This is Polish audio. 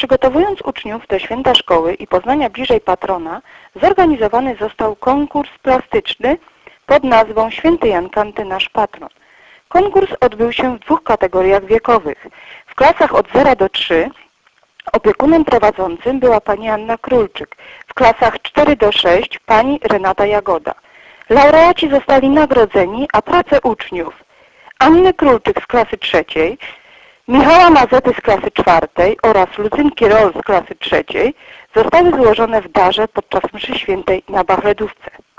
Przygotowując uczniów do święta szkoły i poznania bliżej patrona, zorganizowany został konkurs plastyczny pod nazwą Święty Jan Kanty Nasz Patron. Konkurs odbył się w 2 kategoriach wiekowych. W klasach od 0 do 3 opiekunem prowadzącym była pani Anna Królczyk, w klasach 4 do 6 pani Renata Jagoda. Laureaci zostali nagrodzeni, a prace uczniów Anny Królczyk z klasy 3, Michała Mazety z klasy 4 oraz Lucynki Rol z klasy 3 zostały złożone w darze podczas mszy świętej na Bachledówce.